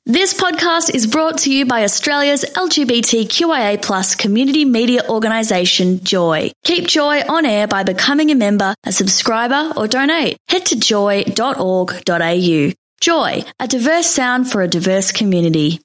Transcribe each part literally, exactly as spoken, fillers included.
This podcast is brought to you by Australia's L G B T Q I A plus community media organisation, Joy. Keep Joy on air by becoming a member, a subscriber or donate. Head to joy dot org dot a u. Joy, a diverse sound for a diverse community.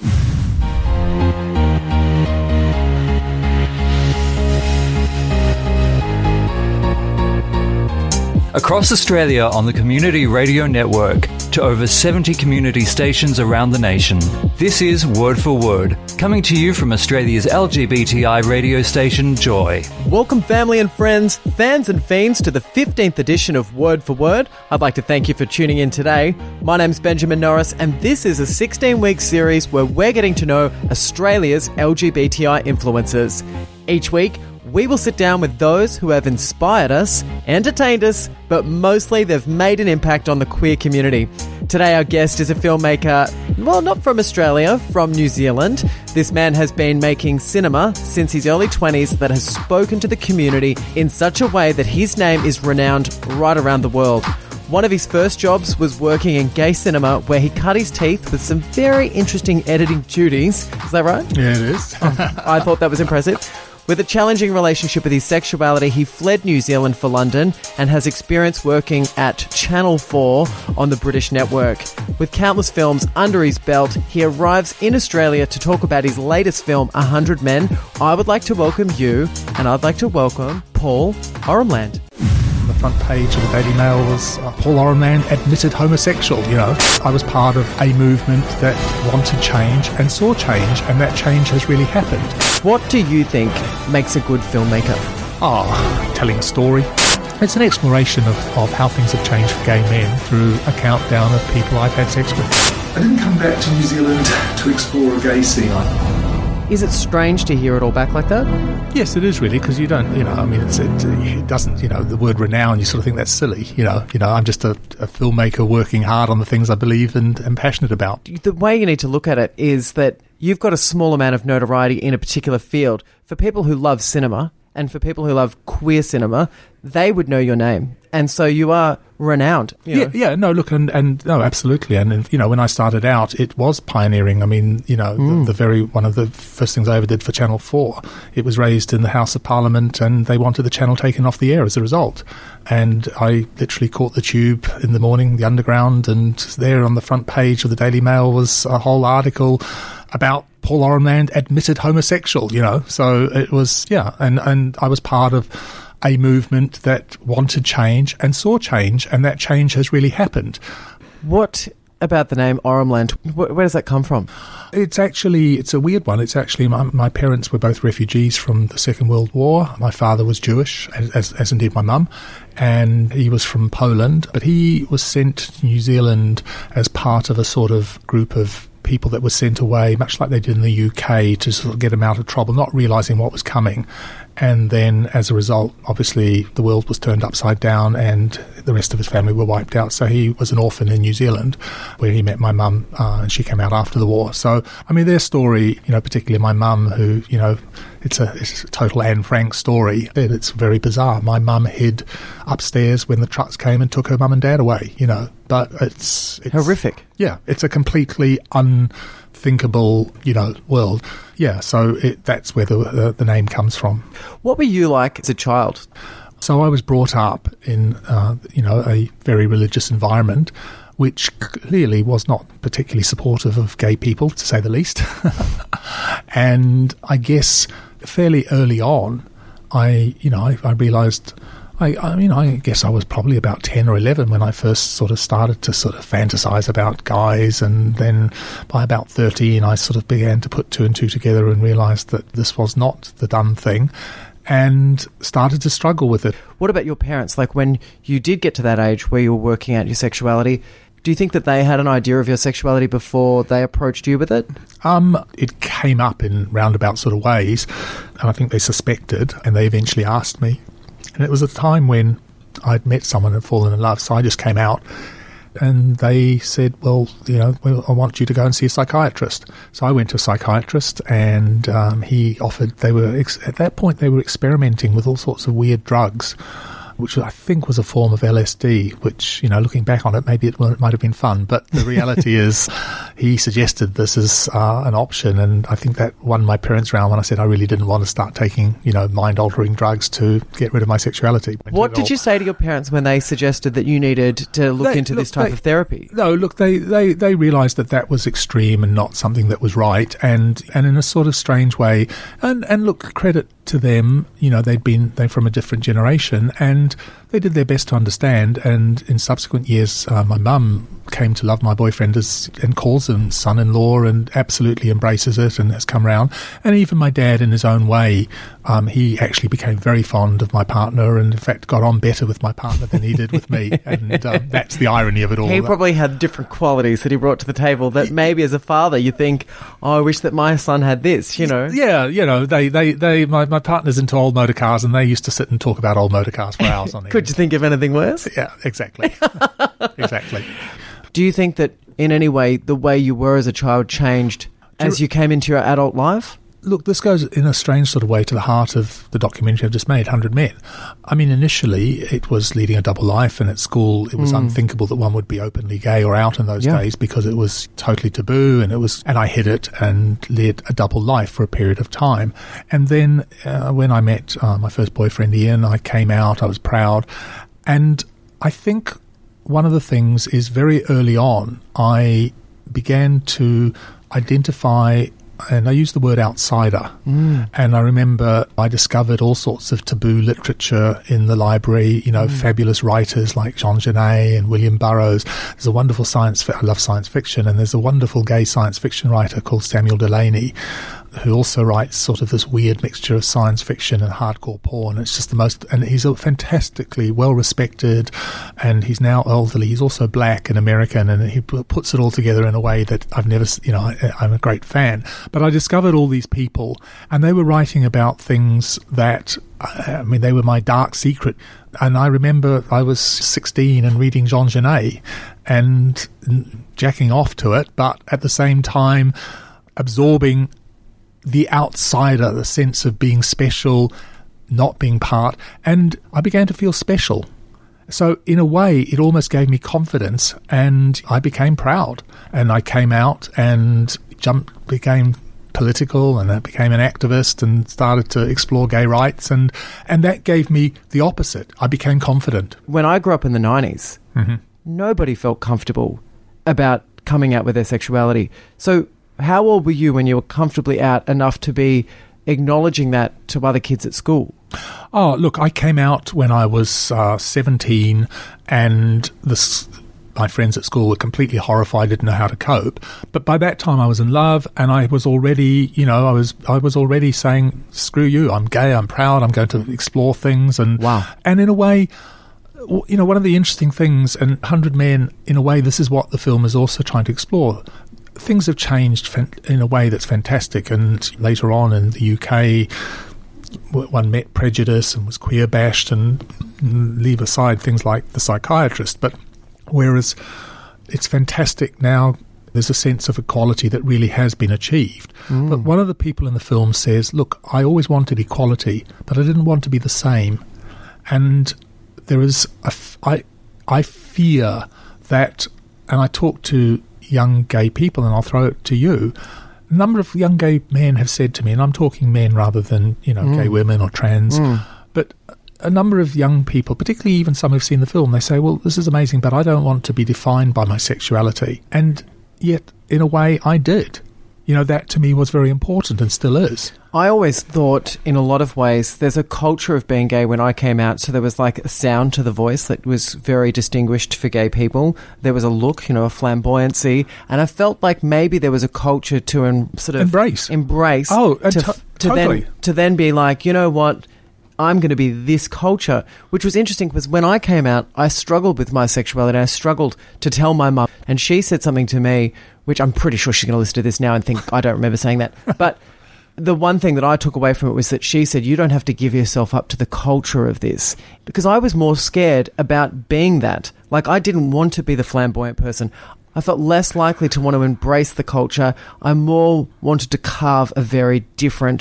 Across Australia on the Community Radio Network to over seventy community stations around the nation. This is Word for Word, coming to you from Australia's L G B T I radio station, Joy. Welcome, family and friends, fans and fiends, to the fifteenth edition of Word for Word. I'd like to thank you for tuning in today. My name's Benjamin Norris, and this is a sixteen-week series where we're getting to know Australia's L G B T I influencers. Each week, we will sit down with those who have inspired us, entertained us, but mostly they've made an impact on the queer community. Today our guest is a filmmaker, well, not from Australia, from New Zealand. This man has been making cinema since his early twenties that has spoken to the community in such a way that his name is renowned right around the world. One of his first jobs was working in gay cinema, where he cut his teeth with some very interesting editing duties. Is that right? Yeah, it is. I thought that was impressive. With a challenging relationship with his sexuality, he fled New Zealand for London and has experience working at Channel four on the British network. With countless films under his belt, he arrives in Australia to talk about his latest film, one hundred men. I would like to welcome you, and I'd like to welcome Paul Orumland. The front page of the Daily Mail was uh, Paul Orumland admitted homosexual, you know. I was part of a movement that wanted change and saw change, and that change has really happened. What do you think makes a good filmmaker? Oh, telling a story. It's an exploration of, of how things have changed for gay men through a countdown of people I've had sex with. I didn't come back to New Zealand to explore a gay scene. Is it strange to hear it all back like that? Yes, it is really, because you don't, you know, I mean, it's, it, it doesn't, you know, the word renown, you sort of think that's silly, you know, you know, I'm just a, a filmmaker working hard on the things I believe and am passionate about. The way you need to look at it is that you've got a small amount of notoriety in a particular field. For people who love cinema and for people who love queer cinema, they would know your name. And so you are renowned. You know. Yeah, yeah, no, look, and, and no, absolutely. And, and, you know, when I started out, it was pioneering. I mean, you know, mm. the, the very, one of the first things I ever did for Channel four, it was raised in the House of Parliament, and they wanted the channel taken off the air as a result. And I literally caught the tube in the morning, the underground, and there on the front page of the Daily Mail was a whole article about Paul Orumland admitted homosexual, you know. So it was, yeah, and, and I was part of a movement that wanted change and saw change, and that change has really happened. What about the name Orumland? Where, where does that come from? It's actually, it's a weird one. It's actually, my, my parents were both refugees from the Second World War. My father was Jewish, as, as indeed my mum, and he was from Poland, but he was sent to New Zealand as part of a sort of group of people that were sent away, much like they did in the U K, to sort of get them out of trouble, not realising what was coming. And then, as a result, obviously, the world was turned upside down and the rest of his family were wiped out. So he was an orphan in New Zealand, where he met my mum, uh, and she came out after the war. So, I mean, their story, you know, particularly my mum, who, you know, it's a, it's a total Anne Frank story. It's very bizarre. My mum hid upstairs when the trucks came and took her mum and dad away, you know. But it's... it's horrific. Yeah, it's a completely unthinkable, you know, world. Yeah, so it, that's where the, the the name comes from. What were you like as a child? So I was brought up in, uh, you know, a very religious environment, which clearly was not particularly supportive of gay people, to say the least. And I guess fairly early on, I, you know, I, I realised... I, I mean, I guess I was probably about ten or eleven when I first sort of started to sort of fantasize about guys, and then by about thirteen I sort of began to put two and two together and realized that this was not the done thing, and started to struggle with it. What about your parents? Like, when you did get to that age where you were working out your sexuality, do you think that they had an idea of your sexuality before they approached you with it? Um, it came up in roundabout sort of ways, and I think they suspected, and they eventually asked me. And it was a time when I'd met someone and fallen in love, so I just came out, and they said, well, you know, well, I want you to go and see a psychiatrist. So I went to a psychiatrist, and um, he offered, they were, ex- at that point they were experimenting with all sorts of weird drugs, which I think was a form of L S D, which, you know, looking back on it, maybe it, well, it might have been fun. But the reality is he suggested this as uh, an option. And I think that won my parents round when I said I really didn't want to start taking, you know, mind-altering drugs to get rid of my sexuality. What did you say to your parents when they suggested that you needed to look they, into look, this type they, of therapy? No, look, they, they, they realised that that was extreme and not something that was right. And, and in a sort of strange way, and, and look, credit to them, you know, they'd been, they're from a different generation, and they did their best to understand. And in subsequent years, uh, my mum came to love my boyfriend as, and calls him son-in-law and absolutely embraces it and has come round. And even my dad, in his own way, um, he actually became very fond of my partner and in fact got on better with my partner than he did with me. And um, that's the irony of it all. He probably had different qualities that he brought to the table that maybe as a father you think, oh, I wish that my son had this, you know. Yeah, you know, they, they, they my, my partner's into old motor cars and they used to sit and talk about old motor cars for hours on end. Could you think of anything worse? Yeah, exactly. Exactly. Do you think that in any way the way you were as a child changed as you came into your adult life? Look, this goes in a strange sort of way to the heart of the documentary I've just made, one hundred men. I mean, initially it was leading a double life, and at school it was mm. unthinkable that one would be openly gay or out in those yeah. days because it was totally taboo, and it was, and I hid it and led a double life for a period of time. And then uh, when I met uh, my first boyfriend, Ian, I came out, I was proud. And I think one of the things is very early on, I began to identify, and I use the word outsider. Mm. And I remember I discovered all sorts of taboo literature in the library, you know, mm. fabulous writers like Jean Genet and William Burroughs. There's a wonderful science, I love science fiction, and there's a wonderful gay science fiction writer called Samuel Delany, who also writes sort of this weird mixture of science fiction and hardcore porn. It's just the most, and he's a fantastically well-respected, and he's now elderly. He's also black and American, and he puts it all together in a way that I've never, you know, I, I'm a great fan. But I discovered all these people, and they were writing about things that, I mean, they were my dark secret. And I remember I was sixteen and reading Jean Genet and jacking off to it, but at the same time absorbing the outsider, the sense of being special, not being part, and I began to feel special. So in a way, it almost gave me confidence, and I became proud, and I came out and jumped, became political, and I became an activist and started to explore gay rights, and, and that gave me the opposite. I became confident. When I grew up in the nineties, mm-hmm. nobody felt comfortable about coming out with their sexuality. So how old were you when you were comfortably out enough to be acknowledging that to other kids at school? Oh, look, I came out when I was uh, seventeen, and the, my friends at school were completely horrified, didn't know how to cope. But by that time I was in love, and I was already, you know, I was I was already saying, screw you, I'm gay, I'm proud, I'm going to explore things. And, wow. and in a way, you know, one of the interesting things, and one hundred men, in a way, this is what the film is also trying to explore. Things have changed in a way that's fantastic, and later on in the U K, one met prejudice and was queer bashed, and leave aside things like The Psychiatrist. But whereas it's fantastic now, there's a sense of equality that really has been achieved. Mm. But one of the people in the film says, look, I always wanted equality, but I didn't want to be the same. And there is, a f- I, I fear that, and I talk to young gay people, and I'll throw it to you, a number of young gay men have said to me, and I'm talking men rather than, you know, mm. gay women or trans, mm. but a number of young people, particularly even some who've seen the film, they say, well, this is amazing, but I don't want to be defined by my sexuality. And yet, in a way, I did. You know, that to me was very important and still is. I always thought, in a lot of ways, there's a culture of being gay when I came out. So there was like a sound to the voice that was very distinguished for gay people. There was a look, you know, a flamboyancy. And I felt like maybe there was a culture to en- sort of embrace. Embrace. Oh, to, to, to totally. Then, to then be like, you know what? I'm going to be this culture, which was interesting because when I came out, I struggled with my sexuality. I struggled to tell my mum. And she said something to me, which I'm pretty sure she's going to listen to this now and think, I don't remember saying that. But the one thing that I took away from it was that she said, you don't have to give yourself up to the culture of this. Because I was more scared about being that. Like, I didn't want to be the flamboyant person. I felt less likely to want to embrace the culture. I more wanted to carve a very different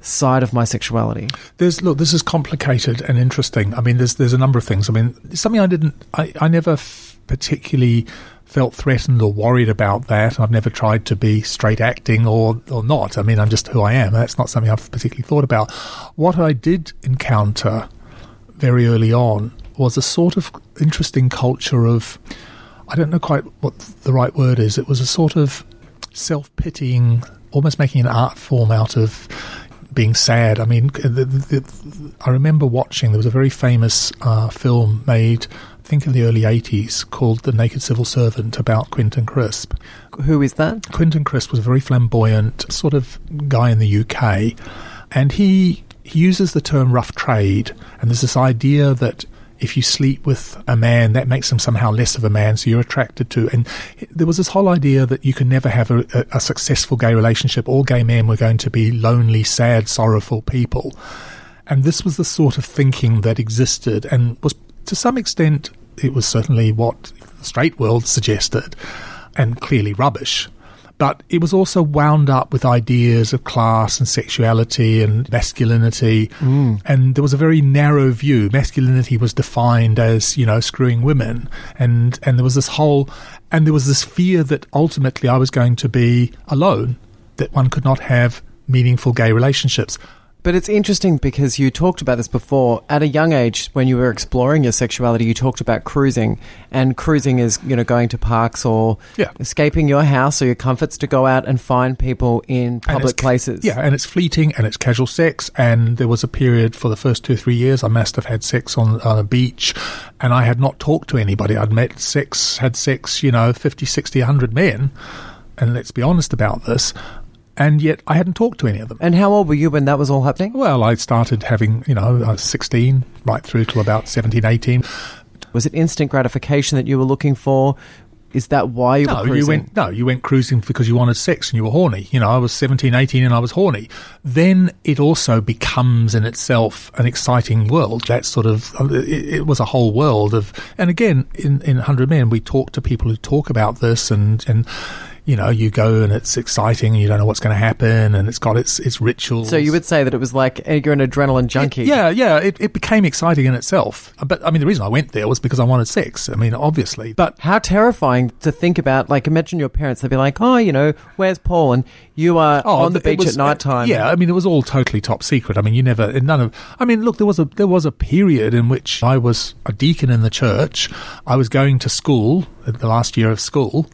side of my sexuality? There's look, this is complicated and interesting. I mean, there's there's a number of things. I mean, something I didn't, I, I never f- particularly felt threatened or worried about that. I've never tried to be straight acting or or not. I mean, I'm just who I am. That's not something I've particularly thought about. What I did encounter very early on was a sort of interesting culture of, I don't know quite what the right word is. It was a sort of self-pitying, almost making an art form out of being sad. I mean, the, the, the, I remember watching, there was a very famous uh, film made, I think in the early eighties, called The Naked Civil Servant, about Quentin Crisp. Who is that? Quentin Crisp was a very flamboyant sort of guy in the U K, and he, he uses the term rough trade, and there's this idea that if you sleep with a man, that makes him somehow less of a man, so you're attracted to. And there was this whole idea that you can never have a, a, a successful gay relationship. All gay men were going to be lonely, sad, sorrowful people. And this was the sort of thinking that existed, and was, to some extent, it was certainly what the straight world suggested, and clearly rubbish. But it was also wound up with ideas of class and sexuality and masculinity. Mm. And there was a very narrow view. Masculinity was defined as, you know, screwing women. And, and there was this whole, and there was this fear that ultimately I was going to be alone, that one could not have meaningful gay relationships. But it's interesting because you talked about this before. At a young age, when you were exploring your sexuality, you talked about cruising. And cruising is, you know, going to parks or yeah. escaping your house or your comforts to go out and find people in public places. Yeah, and it's fleeting and it's casual sex. And there was a period for the first two or three years I must have had sex on, on a beach, and I had not talked to anybody. I'd met sex, had sex, you know, fifty, sixty, one hundred men. And let's be honest about this. And yet I hadn't talked to any of them. And how old were you when that was all happening? Well, I started having, you know, I was sixteen, right through to about seventeen, eighteen. Was it instant gratification that you were looking for? Is that why you no, were cruising? You went, no, you went cruising because you wanted sex and you were horny. You know, I was seventeen, eighteen and I was horny. Then it also becomes in itself an exciting world. That sort of, it, it was a whole world of, and again, in, in one hundred Men, we talk to people who talk about this, and, and you know, you go and it's exciting and you don't know what's going to happen, and it's got its its rituals. So you would say that it was like you're an adrenaline junkie. It, yeah, yeah. It, it became exciting in itself. But, I mean, the reason I went there was because I wanted sex. I mean, obviously. But how terrifying to think about. Like, imagine your parents, they'd be like, oh, you know, where's Paul? And you are oh, on the beach was, at night time. Yeah, I mean, it was all totally top secret. I mean, you never, none of, I mean, look, there was a, there was a period in which I was a deacon in the church. I was going to school, the last year of school.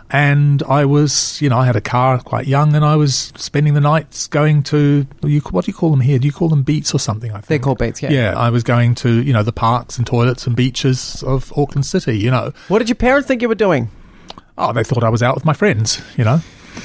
And I was, you know, I had a car quite young, and I was spending the nights going to, what do you call them here? Do you call them beats or something? I think they're called beats, yeah. Yeah, I was going to, you know, the parks and toilets and beaches of Auckland City, you know. What did your parents think you were doing? Oh, they thought I was out with my friends, you know.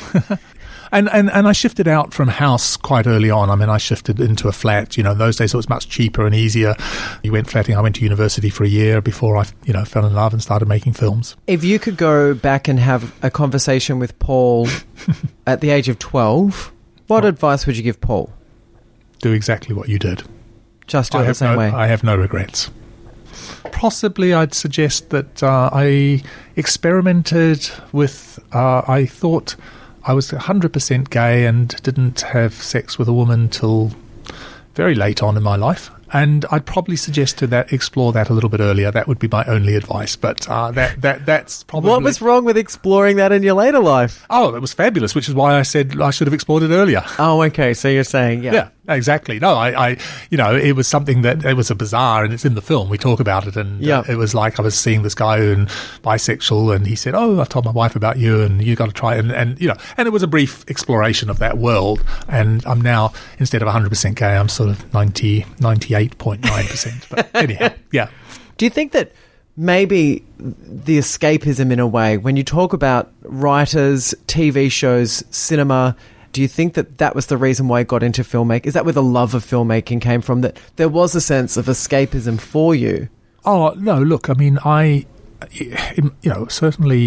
And, and and I shifted out from house quite early on. I mean, I shifted into a flat. You know, in those days it was much cheaper and easier. You went flatting. I went to university for a year before I, you know, fell in love and started making films. If you could go back and have a conversation with Paul at the age of twelve, what oh. advice would you give Paul? Do exactly what you did. Just do I it the same no, way. I have no regrets. Possibly I'd suggest that uh, I experimented with, uh, I thought I was one hundred percent gay and didn't have sex with a woman till very late on in my life. And I'd probably suggest to that explore that a little bit earlier. That would be my only advice. But uh, that that that's probably... What was wrong with exploring that in your later life? Oh, it was fabulous, which is why I said I should have explored it earlier. Oh, okay. So you're saying, yeah. Yeah. Exactly. No, I, I, you know, it was something that, it was a bizarre, and it's in the film. We talk about it, and yeah. uh, it was like I was seeing this guy who's bisexual, and he said, oh, I've told my wife about you, and you got to try it. And, and, you know, and it was a brief exploration of that world. And I'm now, instead of one hundred percent gay, I'm sort of ninety, ninety-eight point nine percent. But anyhow, yeah. Do you think that maybe the escapism in a way, when you talk about writers, T V shows, cinema, do you think that that was the reason why you got into filmmaking? Is that where the love of filmmaking came from, that there was a sense of escapism for you? Oh, no, look, I mean, I, you know, certainly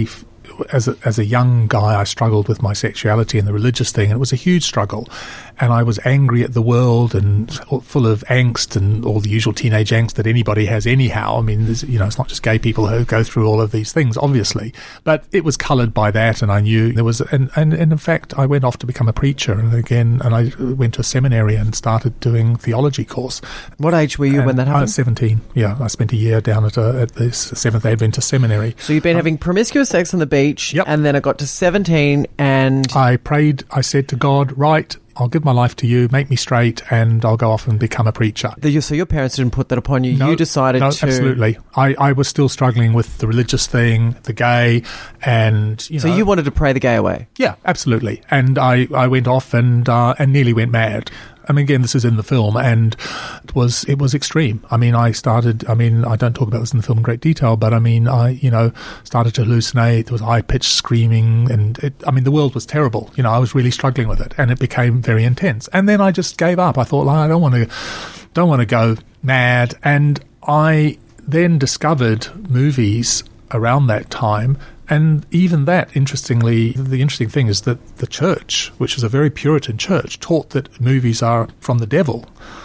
as a, as a young guy, I struggled with my sexuality and the religious thing, and it was a huge struggle. And I was angry at the world and full of angst and all the usual teenage angst that anybody has anyhow. I mean, there's, you know, it's not just gay people who go through all of these things, obviously. But it was coloured by that, and I knew there was... And, and, and in fact, I went off to become a preacher, and again, and I went to a seminary and started doing theology course. What age were you and when that happened? I was seventeen, yeah. I spent a year down at, a, at the Seventh Adventist Seminary. So you've been um, having promiscuous sex on the beach, yep. and then I got to seventeen and... I prayed, I said to God, right, I'll give my life to you, make me straight, and I'll go off and become a preacher. The, so your parents didn't put that upon you? No, you decided no, to... absolutely. I, I was still struggling with the religious thing, the gay, and, you so know... So you wanted to pray the gay away? Yeah, absolutely. And I, I went off and uh, and nearly went mad. I mean, again, this is in the film, and it was it was extreme. I mean, I started, I mean, I don't talk about this in the film in great detail, but I mean, I, you know, started to hallucinate. There was high-pitched screaming, and it, I mean, the world was terrible. You know, I was really struggling with it, and it became very intense. And then I just gave up. I thought, like, I don't want to, don't want to go mad. And I then discovered movies around that time. And even that, interestingly, the interesting thing is that the church, which is a very Puritan church, taught that movies are from the devil.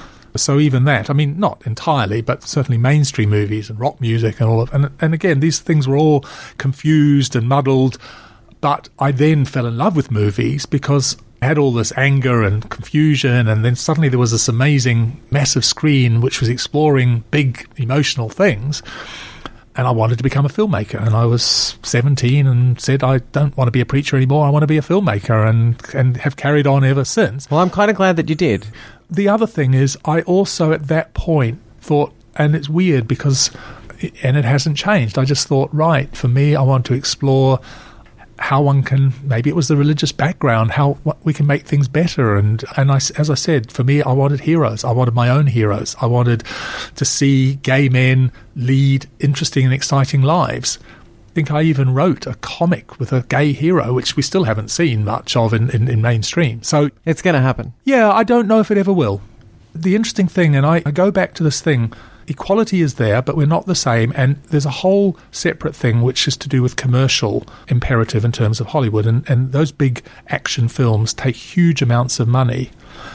So even that, I mean, not entirely, but certainly mainstream movies and rock music and all of, and, and again, these things were all confused and muddled. But I then fell in love with movies because I had all this anger and confusion, and then suddenly there was this amazing, massive screen which was exploring big emotional things. And I wanted to become a filmmaker, and I was seventeen and said, I don't want to be a preacher anymore, I want to be a filmmaker, and, and have carried on ever since. Well, I'm kind of glad that you did. The other thing is, I also at that point thought, and it's weird because, and it hasn't changed, I just thought, right, for me, I want to explore how one can, maybe it was the religious background, how we can make things better. And, and I, as I said, for me, I wanted heroes. I wanted my own heroes. I wanted to see gay men lead interesting and exciting lives. I think I even wrote a comic with a gay hero, which we still haven't seen much of in, in, in mainstream. So it's going to happen. Yeah, I don't know if it ever will. The interesting thing, and I, I go back to this thing, equality is there, but we're not the same, and there's a whole separate thing which is to do with commercial imperative in terms of Hollywood, and, and those big action films take huge amounts of money,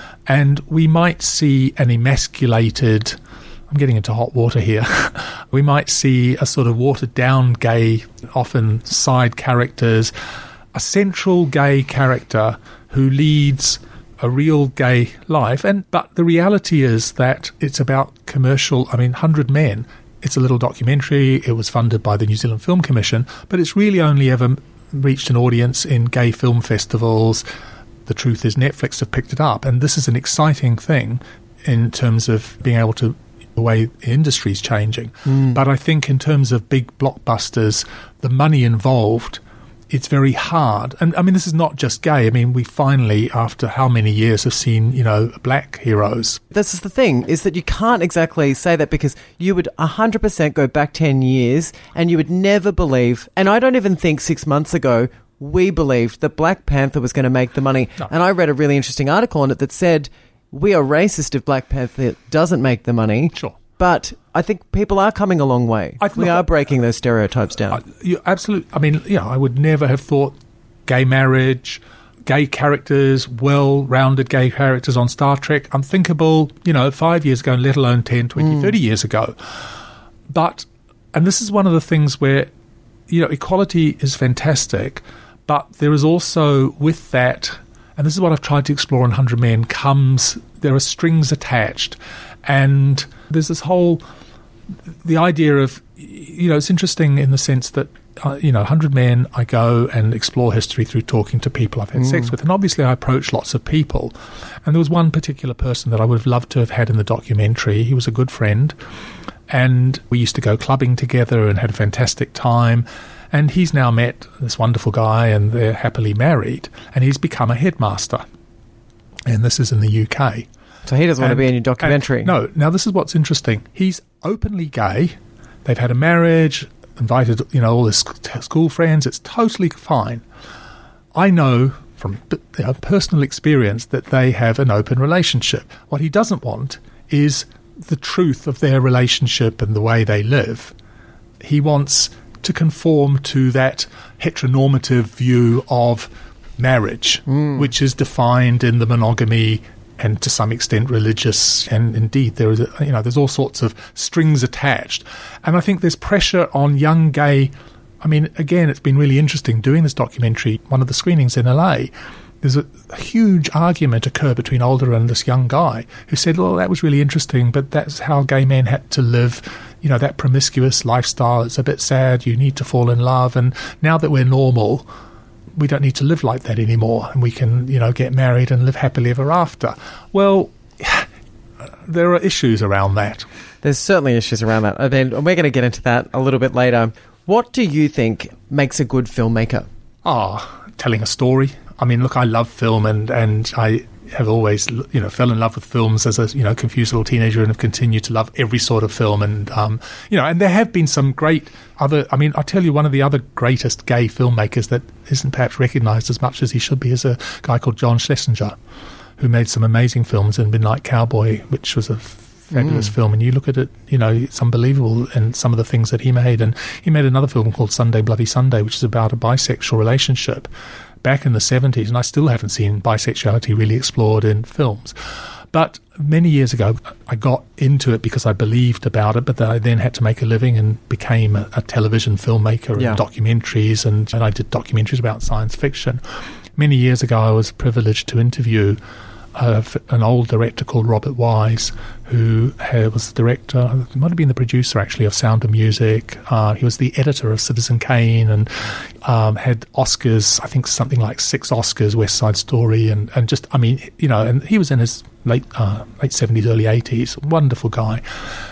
and we might see an emasculated, I'm getting into hot water here, we might see a sort of watered-down gay, often side characters, a central gay character who leads a real gay life, and but the reality is that it's about commercial. I mean, one hundred Men, it's a little documentary, it was funded by the New Zealand Film Commission, but it's really only ever reached an audience in gay film festivals. The truth is Netflix have picked it up, and this is an exciting thing in terms of being able to, the way the industry's changing. Mm. But I think in terms of big blockbusters, the money involved, it's very hard. And I mean, this is not just gay. I mean, we finally, after how many years, have seen, you know, black heroes. This is the thing, is that you can't exactly say that, because you would one hundred percent go back ten years and you would never believe, and I don't even think six months ago we believed that Black Panther was going to make the money. No. And I read a really interesting article on it that said, we are racist if Black Panther doesn't make the money. Sure. But I think people are coming a long way. I, we are breaking those stereotypes down. I, you absolutely. I mean, yeah, I would never have thought gay marriage, gay characters, well-rounded gay characters on Star Trek, unthinkable, you know, five years ago, let alone ten, twenty, mm. thirty years ago. But, and this is one of the things where, you know, equality is fantastic, but there is also with that, and this is what I've tried to explore in one hundred Men, comes, there are strings attached. And there's this whole, the idea of, you know, it's interesting in the sense that, uh, you know, one hundred Men, I go and explore history through talking to people I've had mm. sex with. And obviously I approach lots of people. And there was one particular person that I would have loved to have had in the documentary. He was a good friend. And we used to go clubbing together and had a fantastic time. And he's now met this wonderful guy, and they're happily married. And he's become a headmaster. And this is in the U K. So he doesn't and, want to be in your documentary. No. Now, this is what's interesting. He's openly gay. They've had a marriage, invited, you know, all his school friends. It's totally fine. I know from you know, personal experience that they have an open relationship. What he doesn't want is the truth of their relationship and the way they live. He wants to conform to that heteronormative view of marriage, mm. which is defined in the monogamy and to some extent religious, and indeed there is, a, you know, there's all sorts of strings attached. And I think there's pressure on young gay. I mean, again, it's been really interesting doing this documentary. One of the screenings in L A, there's a, a huge argument occur between Older and this young guy who said, well, that was really interesting, but that's how gay men had to live, you know, that promiscuous lifestyle. It's a bit sad. You need to fall in love. And now that we're normal, we don't need to live like that anymore, and we can, you know, get married and live happily ever after. Well, there are issues around that. There's certainly issues around that. I mean, we're going to get into that a little bit later. What do you think makes a good filmmaker? Ah, oh, telling a story. I mean, look, I love film, and, and I have always, you know, fell in love with films as a, you know, confused little teenager, and have continued to love every sort of film. And, um, you know, and there have been some great other, I mean, I'll tell you, one of the other greatest gay filmmakers that isn't perhaps recognised as much as he should be is a guy called John Schlesinger, who made some amazing films, in Midnight Cowboy, which was a fabulous mm. film. And you look at it, you know, it's unbelievable, and some of the things that he made. And he made another film called Sunday Bloody Sunday, which is about a bisexual relationship back in the seventies, and I still haven't seen bisexuality really explored in films. But many years ago, I got into it because I believed about it, but I then had to make a living and became a, a television filmmaker yeah. and documentaries, and, and I did documentaries about science fiction. Many years ago, I was privileged to interview uh, an old director called Robert Wise, who uh, was the director, he might have been the producer actually, of Sound of Music. Uh, he was the editor of Citizen Kane, and um, had Oscars, I think something like six Oscars, West Side Story, and, and just, I mean, you know, and he was in his late uh, late seventies, early eighties, wonderful guy.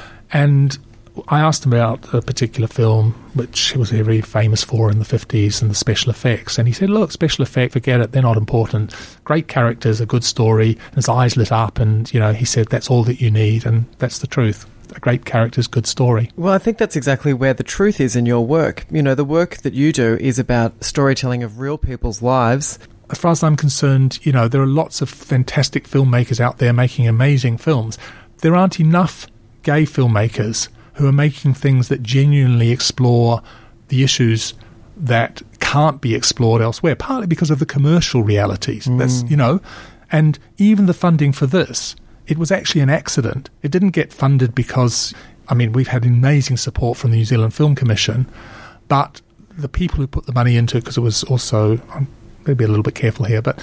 And I asked him about a particular film which he was very famous for in the fifties, and the special effects. And he said, look, special effect, forget it, they're not important. Great characters, a good story, and his eyes lit up, and, you know, he said, that's all that you need, and that's the truth. A great character's good story. Well, I think that's exactly where the truth is in your work. You know, the work that you do is about storytelling of real people's lives. As far as I'm concerned, you know, there are lots of fantastic filmmakers out there making amazing films. There aren't enough gay filmmakers who are making things that genuinely explore the issues that can't be explored elsewhere, partly because of the commercial realities. Mm. That's, you know, and even the funding for this, it was actually an accident. It didn't get funded because, I mean, we've had amazing support from the New Zealand Film Commission, but the people who put the money into it, because it was also, I'm going to be a little bit careful here, but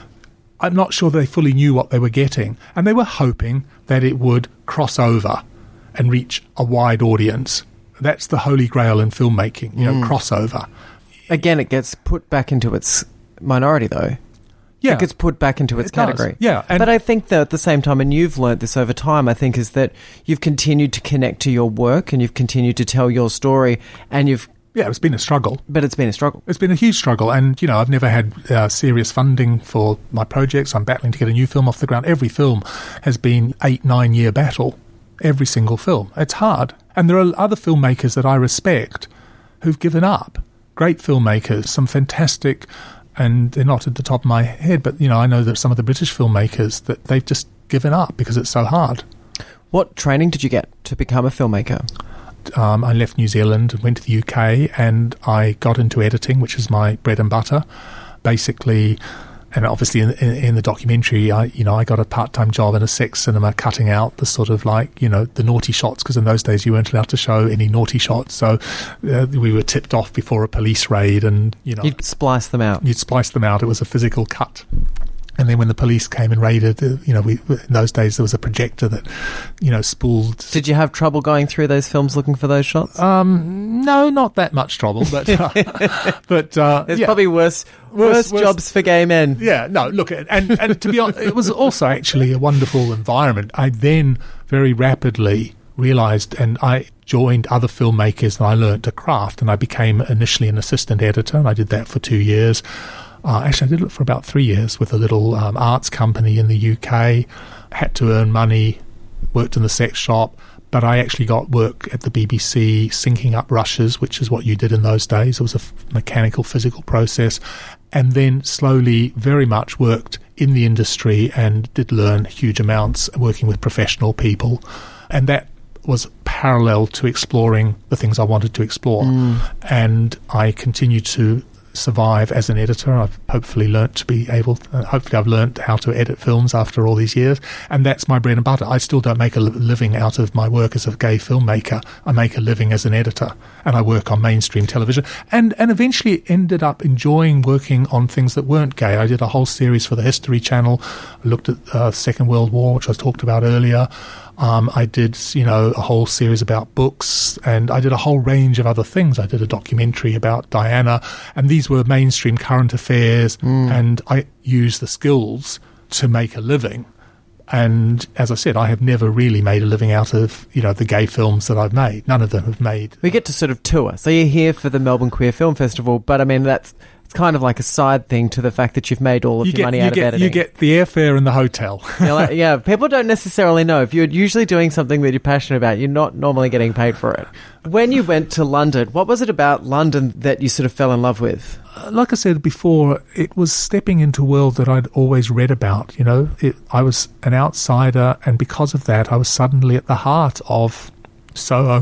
I'm not sure they fully knew what they were getting, and they were hoping that it would cross over and reach a wide audience. That's the holy grail in filmmaking, you know, mm. crossover. Again, it gets put back into its minority, though. Yeah. It gets put back into its it category. Does. Yeah. And but I think that at the same time, and you've learnt this over time, I think, is that you've continued to connect to your work, and you've continued to tell your story, and you've... Yeah, it's been a struggle. But it's been a struggle. It's been a huge struggle, and, you know, I've never had uh, serious funding for my projects. I'm battling to get a new film off the ground. Every film has been eight, nine-year battle. Every single film. It's hard. And there are other filmmakers that I respect who've given up. Great filmmakers, some fantastic, and they're not at the top of my head, but, you know, I know that some of the British filmmakers, that they've just given up because it's so hard. What training did you get to become a filmmaker? Um, I left New Zealand and went to the U K, and I got into editing, which is my bread and butter. Basically... And obviously, in, in, in the documentary, I, you know, I got a part-time job in a sex cinema, cutting out the sort of like, you know, the naughty shots, because in those days you weren't allowed to show any naughty shots. So uh, we were tipped off before a police raid, and, you know, you'd splice them out. You'd splice them out. It was a physical cut. And then when the police came and raided, uh, you know, we, in those days there was a projector that, you know, spooled. Did you have trouble going through those films looking for those shots? Um, no, not that much trouble, but uh, but uh, there's yeah. probably worse, worse, worse jobs for gay men. Yeah, no, look, and and to be honest, it was also actually a wonderful environment. I then very rapidly realised, and I joined other filmmakers, and I learnt to craft, and I became initially an assistant editor, and I did that for two years. Uh, actually, I did it for about three years with a little um, arts company in the U K. Had to earn money, worked in the sex shop, but I actually got work at the B B C syncing up rushes, which is what you did in those days. It was a f- mechanical, physical process. And then slowly very much worked in the industry and did learn huge amounts working with professional people. And that was parallel to exploring the things I wanted to explore. Mm. And I continued to survive as an editor. I've hopefully learnt to be able, uh, hopefully I've learnt how to edit films after all these years, and that's my bread and butter. I still don't make a li- living out of my work as a gay filmmaker. I make a living as an editor, and I work on mainstream television, and, and eventually ended up enjoying working on things that weren't gay. I did a whole series for the History Channel. I looked at uh, Second World War, which I talked about earlier. Um, I did, you know, a whole series about books, and I did a whole range of other things. I did a documentary about Diana, and these were mainstream current affairs, mm. and I used the skills to make a living. And as I said, I have never really made a living out of, you know, the gay films that I've made. None of them have made. We get to sort of tour. So you're here for the Melbourne Queer Film Festival, but I mean, that's it's kind of like a side thing to the fact that you've made all of you your get, money you out get, of editing. You get the airfare and the hotel. You're like, yeah, people don't necessarily know. If you're usually doing something that you're passionate about, you're not normally getting paid for it. When you went to London, what was it about London that you sort of fell in love with? Uh, like I said before, it was stepping into a world that I'd always read about. You know, it, I was an outsider, and because of that, I was suddenly at the heart of Soho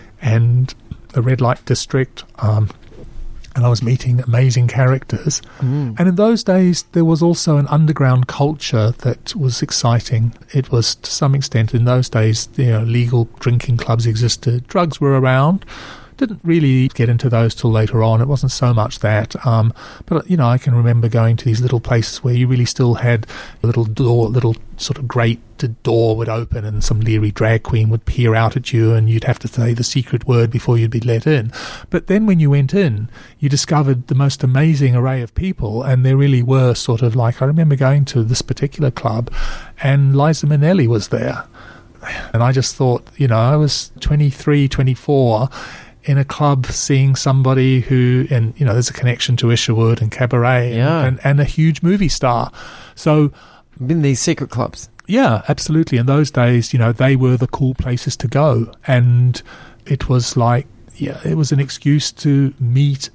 and the red light district. Um, and I was meeting amazing characters. Mm. And in those days, there was also an underground culture that was exciting. It was, to some extent, in those days, you know, legal drinking clubs existed. Drugs were around. Didn't really get into those till later on. It wasn't so much that. Um, but, you know, I can remember going to these little places where you really still had a little door, little sort of grated door would open, and some leery drag queen would peer out at you, and you'd have to say the secret word before you'd be let in. But then when you went in, you discovered the most amazing array of people, and there really were sort of like, I remember going to this particular club, and Liza Minnelli was there. And I just thought, you know, I was twenty-three, twenty-four, in a club seeing somebody who, and you know, there's a connection to Isherwood and Cabaret, yeah. and, and, and a huge movie star. So, in these secret clubs. Yeah, absolutely. In those days, you know, they were the cool places to go, and it was like, yeah, it was an excuse to meet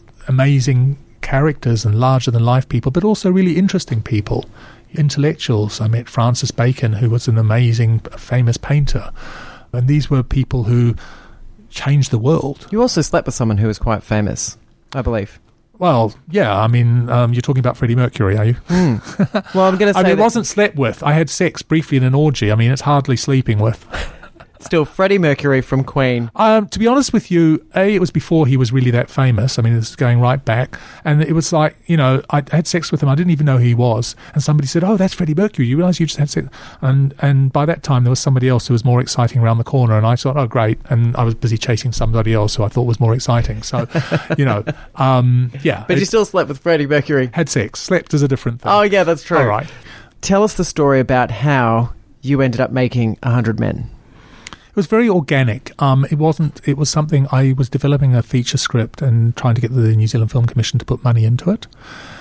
amazing characters and larger than life people, but also really interesting people, intellectuals. I met Francis Bacon, who was an amazing, famous painter, and these were people who changed the world. You also slept with someone who was quite famous, I believe. Well, yeah, I mean, um, you're talking about Freddie Mercury, are you? Mm. Well, I'm going to say I mean, it that wasn't slept with. I had sex briefly in an orgy. I mean, it's hardly sleeping with. Still, Freddie Mercury from Queen. Um, to be honest with you, A, it was before he was really that famous. I mean, this is going right back. And it was like, you know, I had sex with him. I didn't even know who he was. And somebody said, oh, that's Freddie Mercury. You realise you just had sex? And and by that time, there was somebody else who was more exciting around the corner. And I thought, oh, great. And I was busy chasing somebody else who I thought was more exciting. So, you know, um, yeah. But you still slept with Freddie Mercury. Had sex. Slept is a different thing. Oh, yeah, that's true. All right. Tell us the story about how you ended up making one hundred men. It was very organic. Um, it wasn't. It was something I was developing a feature script and trying to get the New Zealand Film Commission to put money into it.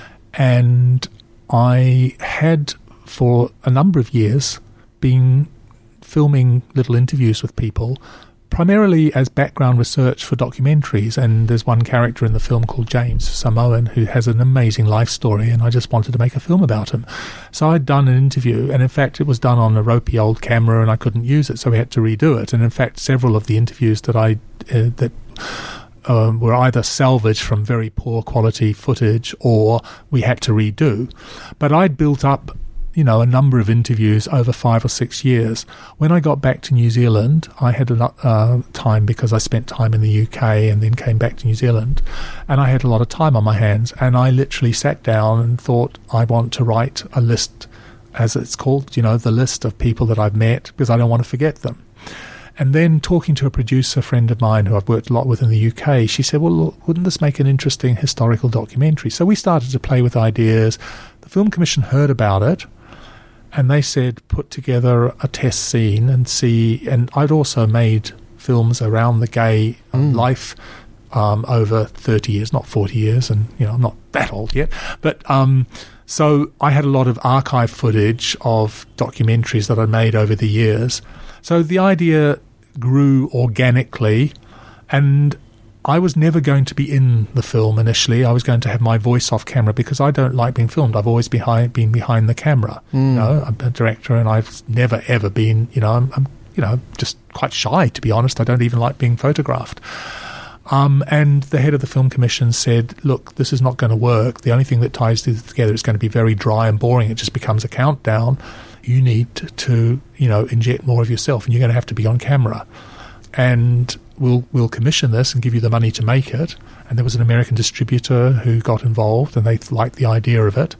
And I had, for a number of years, been filming little interviews with people, primarily as background research for documentaries. And there's one character in the film called James Samoan who has an amazing life story, and I just wanted to make a film about him. So I'd done an interview, and in fact it was done on a ropey old camera, and I couldn't use it, so we had to redo it. And in fact, several of the interviews that I uh, that um, were either salvaged from very poor quality footage, or we had to redo. But I'd built up, you know, a number of interviews over five or six years. When I got back to New Zealand, I had a uh, time, because I spent time in the U K and then came back to New Zealand, and I had a lot of time on my hands, and I literally sat down and thought, I want to write a list, as it's called, you know, the list of people that I've met, because I don't want to forget them. And then talking to a producer friend of mine who I've worked a lot with in the U K, she said, well, look, wouldn't this make an interesting historical documentary? So we started to play with ideas. The Film Commission heard about it, and they said, put together a test scene and see. And I'd also made films around the gay mm. life um, over thirty years, not forty years. And, you know, I'm not that old yet. But um, so I had a lot of archive footage of documentaries that I made over the years. So the idea grew organically, and I was never going to be in the film initially. I was going to have my voice off camera, because I don't like being filmed. I've always behind, been behind the camera. Mm. You know, I'm a director, and I've never, ever been, you know, I'm, I'm you know, just quite shy, to be honest. I don't even like being photographed. Um, and the head of the film commission said, look, this is not going to work. The only thing that ties this together is going to be very dry and boring. It just becomes a countdown. You need to, you know, inject more of yourself, and you're going to have to be on camera. And we'll we'll commission this and give you the money to make it. And there was an American distributor who got involved, and they liked the idea of it.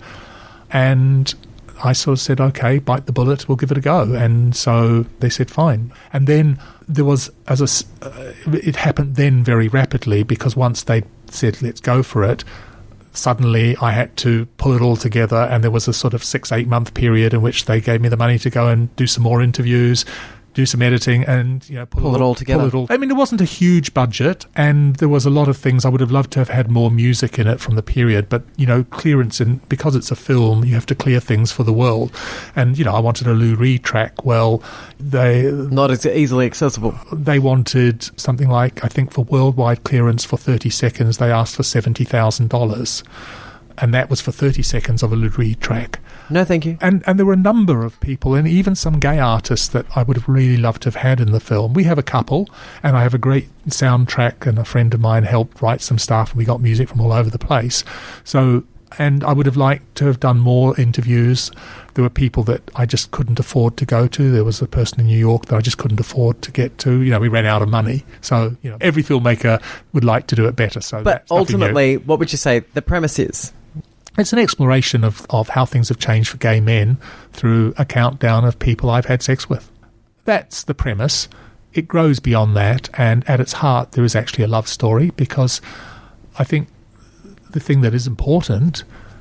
And I sort of said, okay, bite the bullet, we'll give it a go. And so they said, fine. And then there was, as a, uh, it happened then very rapidly, because once they said, let's go for it, suddenly I had to pull it all together, and there was a sort of six, eight month period in which they gave me the money to go and do some more interviews, do some editing, and you know pull, pull it all together. Pull it all. I mean, it wasn't a huge budget, and there was a lot of things. I would have loved to have had more music in it from the period, but you know, clearance, and because it's a film, you have to clear things for the world. And you know, I wanted a Lou Reed track. Well, they not as easily accessible. They wanted something like, I think, for worldwide clearance for thirty seconds, they asked for seventy thousand dollars, and that was for thirty seconds of a Lou Reed track. No, thank you. And and there were a number of people, and even some gay artists that I would have really loved to have had in the film. We have a couple, and I have a great soundtrack, and a friend of mine helped write some stuff, and we got music from all over the place. So, and I would have liked to have done more interviews. There were people that I just couldn't afford to go to. There was a person in New York that I just couldn't afford to get to. You know, we ran out of money. So, you know, every filmmaker would like to do it better. So, but ultimately, what would you say the premise is? It's an exploration of, of how things have changed for gay men through a countdown of people I've had sex with. That's the premise. It grows beyond that, and at its heart there is actually a love story, because I think the thing that is important,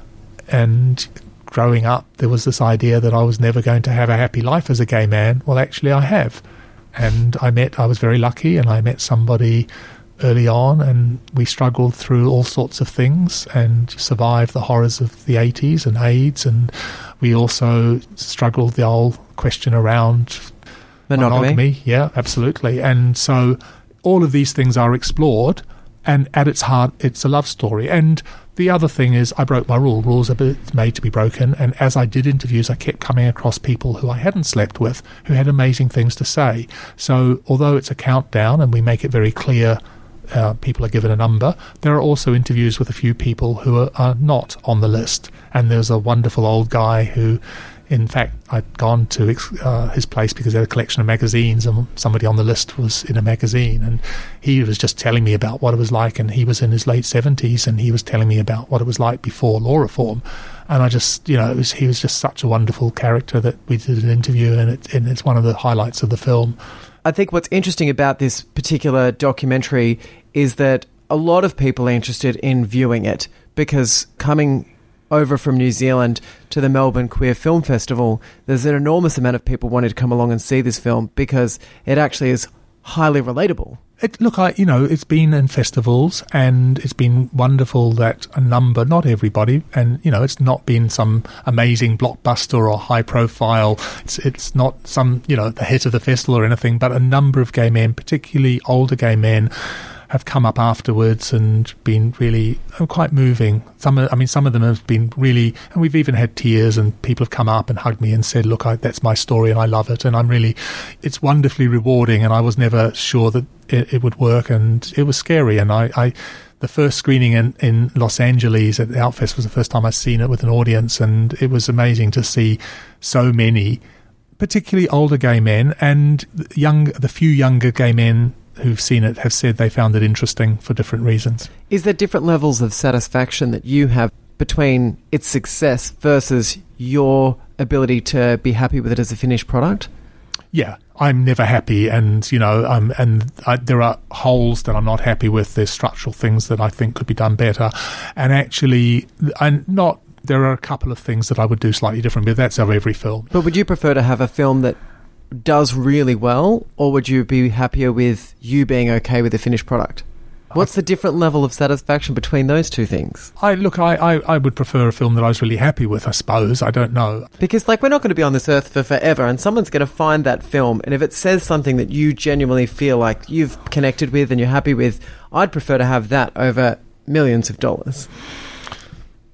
and growing up there was this idea that I was never going to have a happy life as a gay man. Well, actually I have. And I met, I was very lucky, and I met somebody early on, and we struggled through all sorts of things and survived the horrors of the eighties and AIDS, and we also struggled the old question around monogamy. monogamy. Yeah, absolutely. And so all of these things are explored, and at its heart it's a love story. And the other thing is, I broke my rule. Rules are made to be broken, and as I did interviews I kept coming across people who I hadn't slept with, who had amazing things to say. So although it's a countdown and we make it very clear, Uh, people are given a number, there are also interviews with a few people who are, are not on the list. And there's a wonderful old guy who, in fact, I'd gone to uh, his place because they had a collection of magazines, and somebody on the list was in a magazine, and he was just telling me about what it was like, and he was in his late seventies, and he was telling me about what it was like before law reform. And I just, you know, it was, he was just such a wonderful character that we did an interview, and, it, and it's one of the highlights of the film. I think what's interesting about this particular documentary is that a lot of people are interested in viewing it, because coming over from New Zealand to the Melbourne Queer Film Festival, there's an enormous amount of people wanting to come along and see this film because it actually is highly relatable. It, look, I, you know, it's been in festivals, and it's been wonderful that a number, not everybody, and, you know, it's not been some amazing blockbuster or high profile, it's, it's not some, you know, the hit of the festival or anything, but a number of gay men, particularly older gay men, have come up afterwards and been really uh, quite moving. Some, I mean, some of them have been really, and we've even had tears, and people have come up and hugged me and said, look, I, that's my story and I love it, and I'm really, it's wonderfully rewarding, and I was never sure that it, it would work, and it was scary. And I, I the first screening in, in Los Angeles at the Outfest was the first time I'd seen it with an audience, and it was amazing to see so many, particularly older gay men, and young, the few younger gay men who've seen it have said they found it interesting for different reasons. Is there different levels of satisfaction that you have between its success versus your ability to be happy with it as a finished product? Yeah, I'm never happy, and you know, um, and I, there are holes that I'm not happy with. There's structural things that I think could be done better, and actually, I'm not. There are a couple of things that I would do slightly different, but that's of every film. But would you prefer to have a film that does really well, or would you be happier with you being okay with the finished product? What's the different level of satisfaction between those two things? I look, I, I, I would prefer a film that I was really happy with, I suppose. I don't know. Because, like, we're not going to be on this earth for forever, and someone's going to find that film, and if it says something that you genuinely feel like you've connected with and you're happy with, I'd prefer to have that over millions of dollars.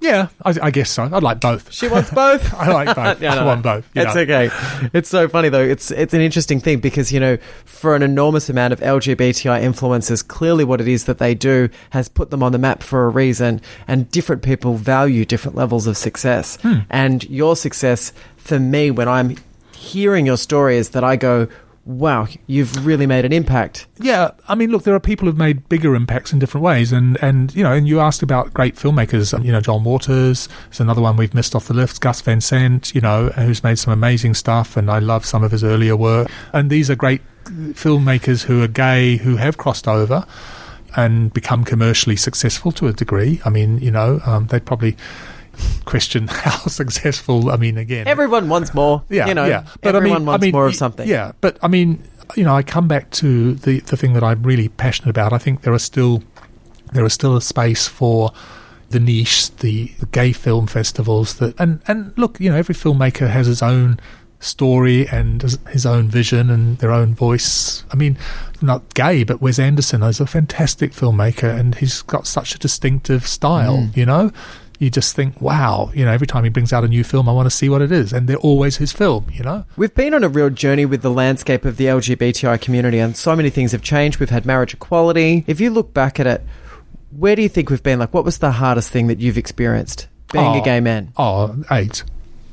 Yeah, I, I guess so. I'd like both. She wants both? I like both. yeah, no, I want both. It's know. okay. It's so funny, though. It's it's an interesting thing because, you know, for an enormous amount of L G B T I influencers, clearly what it is that they do has put them on the map for a reason, and different people value different levels of success. Hmm. And your success, for me, when I'm hearing your story, is that I go, wow, you've really made an impact. Yeah, I mean, look, there are people who've made bigger impacts in different ways, and, and you know, and you asked about great filmmakers. You know, John Waters is another one we've missed off the list. Gus Van Sant, you know, who's made some amazing stuff, and I love some of his earlier work. And these are great filmmakers who are gay, who have crossed over and become commercially successful to a degree. I mean, you know, um, they'd probably question how successful. I mean, again, everyone wants more. Yeah, you know, yeah. But everyone I mean, wants I mean, more of something. Yeah, but I mean, you know, I come back to the the thing that I'm really passionate about. I think there are still there is still a space for the niche, the, the gay film festivals. That and and look, you know, every filmmaker has his own story and his own vision and their own voice. I mean, not gay, but Wes Anderson is a fantastic filmmaker, and he's got such a distinctive style. Mm. You know. You just think, wow, you know, every time he brings out a new film, I want to see what it is. And they're always his film, you know? We've been on a real journey with the landscape of the L G B T I community, and so many things have changed. We've had marriage equality. If you look back at it, where do you think we've been? Like, what was the hardest thing that you've experienced being oh, a gay man? Oh, AIDS.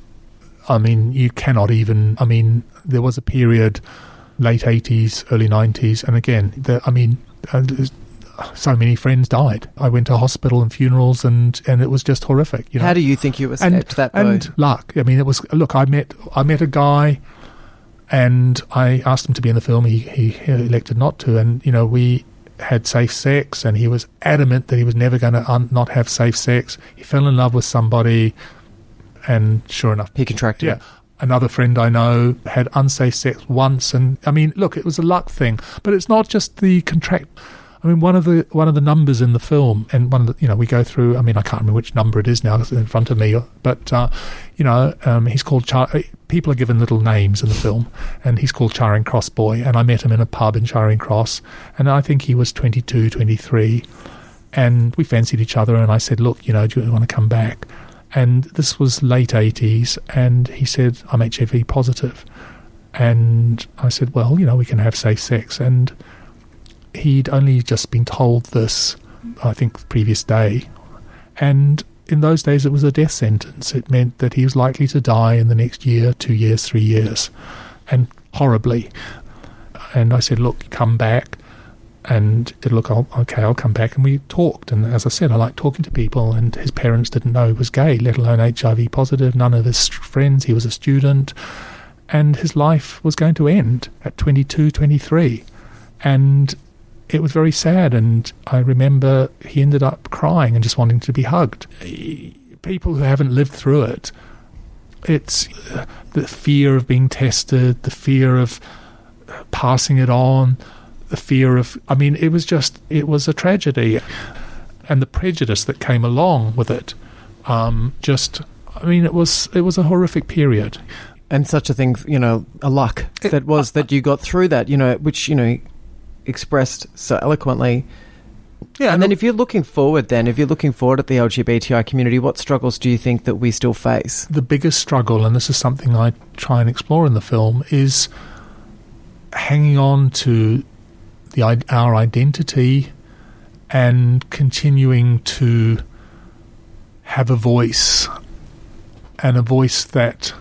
I mean, you cannot even... I mean, there was a period, late eighties, early nineties, and again, the, I mean... Uh, so many friends died. I went to hospital and funerals, and, and it was just horrific. You know? How do you think you escaped and, that? Though? And luck. I mean, it was. Look, I met I met a guy, and I asked him to be in the film. He he elected not to, and you know we had safe sex, and he was adamant that he was never going to un- not have safe sex. He fell in love with somebody, and sure enough, he contracted yeah. it. Another friend I know had unsafe sex once, and I mean, look, it was a luck thing, but it's not just the contract. I mean, one of the one of the numbers in the film, and one of the, you know, we go through, I mean, I can't remember which number it is now, it's in front of me, but, uh, you know, um, he's called, Char- people are given little names in the film, and he's called Charing Cross Boy, and I met him in a pub in Charing Cross, and I think he was twenty-two, twenty-three, and we fancied each other, and I said, look, you know, do you want to come back? And this was late eighties, and he said, I'm H I V positive. And I said, well, you know, we can have safe sex, and he'd only just been told this, I think, the previous day. And in those days, it was a death sentence. It meant that he was likely to die in the next year, two years, three years, and horribly. And I said, look, come back. And it look, I'll, okay, I'll come back. And we talked. And as I said, I like talking to people. And his parents didn't know he was gay, let alone H I V positive. None of his friends. He was a student. And his life was going to end at twenty-two, twenty-three. And it was very sad, and I remember he ended up crying and just wanting to be hugged. People who haven't lived through it, it's the fear of being tested, the fear of passing it on, the fear of... I mean, it was just... It was a tragedy. And the prejudice that came along with it, um, just... I mean, it was it was a horrific period. And such a thing, you know, a luck it, that was that you got through that, you know, which, you know... expressed so eloquently. Yeah, and then if you're looking forward then, if you're looking forward at the L G B T I community, what struggles do you think that we still face? The biggest struggle, and this is something I try and explore in the film, is hanging on to the our identity and continuing to have a voice, and a voice that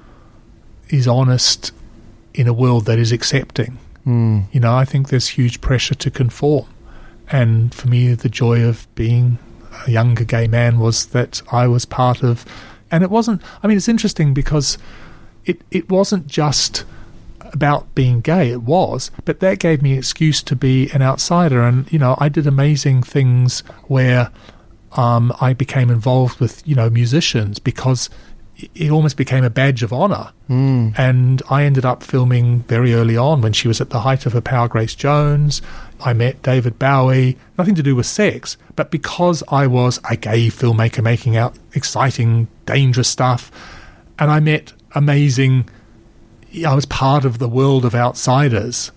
is honest in a world that is accepting. Mm. You know, I think there's huge pressure to conform. And for me, the joy of being a younger gay man was that I was part of... And it wasn't... I mean, it's interesting because it, it wasn't just about being gay. It was. But that gave me an excuse to be an outsider. And, you know, I did amazing things where um, I became involved with, you know, musicians because... it almost became a badge of honour. Mm. And I ended up filming very early on when she was at the height of her power, Grace Jones. I met David Bowie, nothing to do with sex, but because I was a gay filmmaker making out exciting, dangerous stuff, and I met amazing... I was part of the world of outsiders,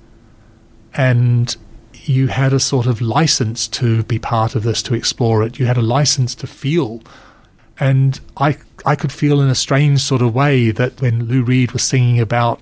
and you had a sort of license to be part of this, to explore it. You had a license to feel And I I could feel in a strange sort of way that when Lou Reed was singing about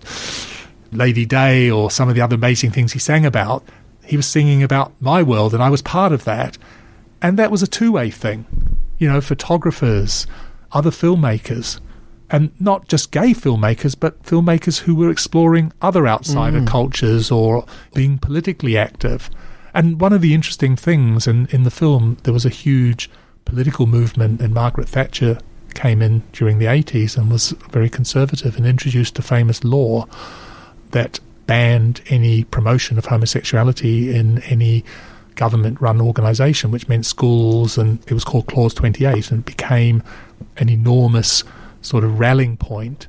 Lady Day or some of the other amazing things he sang about, he was singing about my world, and I was part of that. And that was a two-way thing. You know, photographers, other filmmakers, and not just gay filmmakers, but filmmakers who were exploring other outsider mm. cultures or being politically active. And one of the interesting things in, in the film, there was a huge political movement, and Margaret Thatcher came in during the eighties and was very conservative and introduced a famous law that banned any promotion of homosexuality in any government-run organisation, which meant schools, and it was called Clause twenty-eight, and it became an enormous sort of rallying point.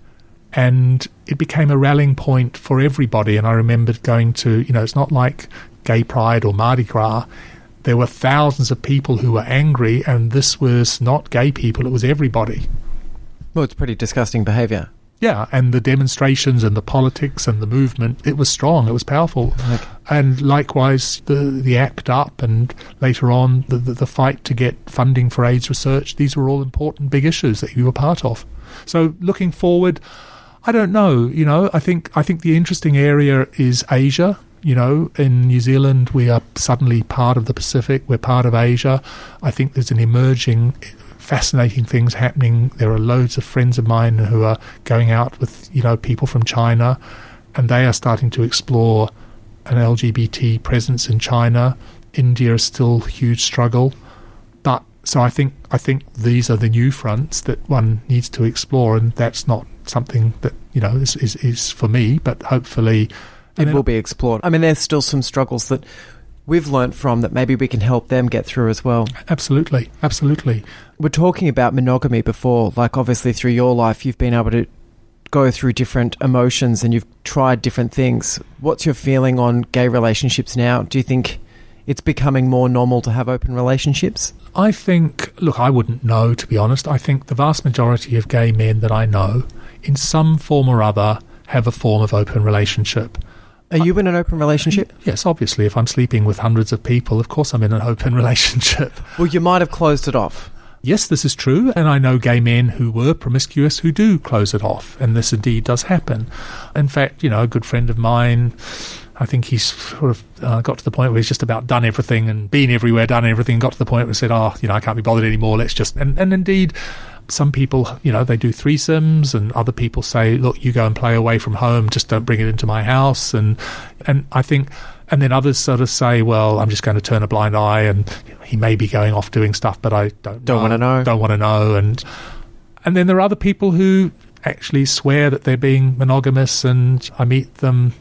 And it became a rallying point for everybody. And I remembered going to, you know, it's not like Gay Pride or Mardi Gras. There were thousands of people who were angry, and this was not gay people, it was everybody. Well, it's pretty disgusting behaviour. Yeah, and the demonstrations and the politics and the movement, it was strong, it was powerful. Okay. And likewise, the the ACT UP and later on the, the, the fight to get funding for AIDS research, these were all important big issues that you were part of. So looking forward, I don't know, you know, I think I think the interesting area is Asia. You know, in New Zealand, we are suddenly part of the Pacific. We're part of Asia. I think there's an emerging, fascinating things happening. There are loads of friends of mine who are going out with, you know, people from China, and they are starting to explore an L G B T presence in China. India is still a huge struggle. But so I think I think these are the new fronts that one needs to explore, and that's not something that, you know, is, is, is for me, but hopefully it will be explored. I mean, there's still some struggles that we've learnt from that maybe we can help them get through as well. Absolutely, absolutely. We're talking about monogamy before, like obviously through your life, you've been able to go through different emotions and you've tried different things. What's your feeling on gay relationships now? Do you think it's becoming more normal to have open relationships? I think, look, I wouldn't know, to be honest. I think the vast majority of gay men that I know, in some form or other, have a form of open relationship. Are you in an open relationship? Yes, obviously. If I'm sleeping with hundreds of people, of course I'm in an open relationship. Well, you might have closed it off. Yes, this is true, and I know gay men who were promiscuous who do close it off, and this indeed does happen. In fact, you know, a good friend of mine, I think he's sort of uh, got to the point where he's just about done everything and been everywhere, done everything, got to the point where he said, oh, you know, I can't be bothered anymore, let's just... And, and indeed... Some people, you know, they do threesomes, and other people say, look, you go and play away from home, just don't bring it into my house. And and I think, and then others sort of say, well, I'm just going to turn a blind eye, and he may be going off doing stuff, but I don't Don't know, want to know. Don't want to know. And and then there are other people who actually swear that they're being monogamous, and I meet them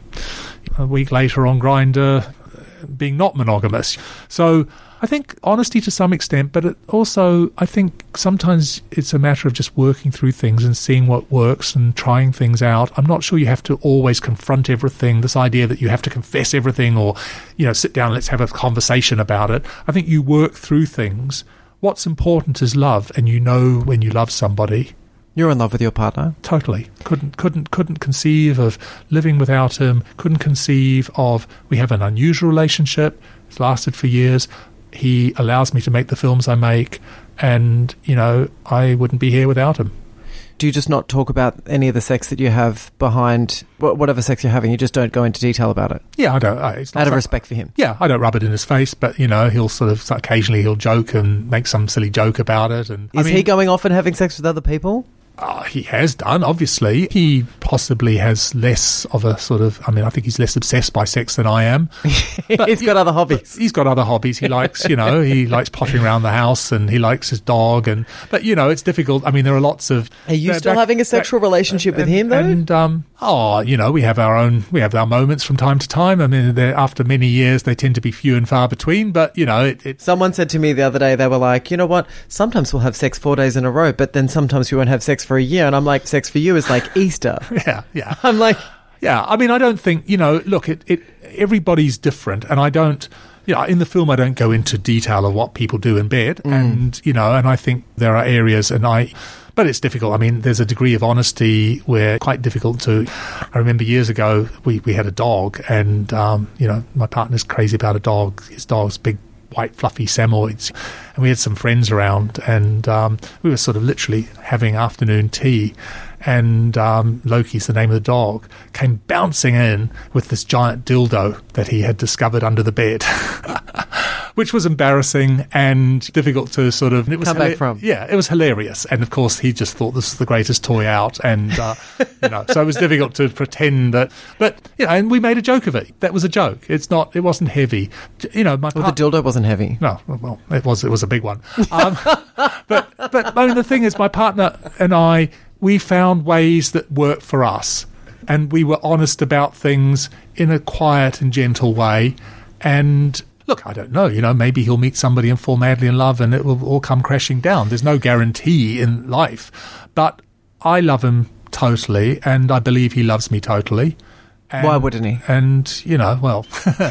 a week later on Grindr being not monogamous. So I think honesty to some extent, but it also, I think sometimes it's a matter of just working through things and seeing what works and trying things out. I'm not sure you have to always confront everything, this idea that you have to confess everything or, you know, sit down, let's have a conversation about it. I think you work through things. What's important is love, and you know when you love somebody. You're in love with your partner? Totally. Couldn't couldn't couldn't conceive of living without him, couldn't conceive of, we have an unusual relationship, it's lasted for years. He allows me to make the films I make, and, you know, I wouldn't be here without him. Do you just not talk about any of the sex that you have behind, whatever sex you're having, you just don't go into detail about it? Yeah, I don't. I, it's not Out of so, respect for him? Yeah, I don't rub it in his face, but, you know, he'll sort of, occasionally he'll joke and make some silly joke about it. And Is I mean, he going off and having sex with other people? Uh, he has done, obviously. He possibly has less of a sort of, I mean, I think he's less obsessed by sex than I am. But he's got other hobbies. He's got other hobbies. He likes, you know, he likes pottering around the house, and he likes his dog. And But, you know, it's difficult. I mean, there are lots of... Are you uh, still back, having a sexual back, relationship with and, him, though? And, um, oh, you know, we have our own, we have our moments from time to time. I mean, after many years, they tend to be few and far between, but, you know, it, it... Someone said to me the other day, they were like, you know what, sometimes we'll have sex four days in a row, but then sometimes we won't have sex for a year. And I'm like, sex for you is like Easter. Yeah, yeah. I'm like... Yeah, I mean, I don't think, you know, look, it, it everybody's different, and I don't, you know, in the film I don't go into detail of what people do in bed, mm. and, you know, and I think there are areas, and I, but it's difficult. I mean, there's a degree of honesty where quite difficult to, I remember years ago, we, we had a dog, and, um, you know, my partner's crazy about a dog. His dog's big, white fluffy Samoyeds. And we had some friends around, and um, we were sort of literally having afternoon tea, and um, Loki's the name of the dog, came bouncing in with this giant dildo that he had discovered under the bed. Which was embarrassing and difficult to sort of... It was Come back from. Yeah, it was hilarious. And, of course, he just thought this was the greatest toy out. And, uh, you know, so it was difficult to pretend that... But, you know, and we made a joke of it. That was a joke. It's not... It wasn't heavy. You know, my... Well, part- the dildo wasn't heavy. No, well, it was, it was a big one. Um, but, but I mean, the thing is, my partner and I, we found ways that worked for us. And we were honest about things in a quiet and gentle way. And... Look, I don't know, you know, maybe he'll meet somebody and fall madly in love and it will all come crashing down. There's no guarantee in life. But I love him totally, and I believe he loves me totally. And, Why wouldn't he? And, you know, well,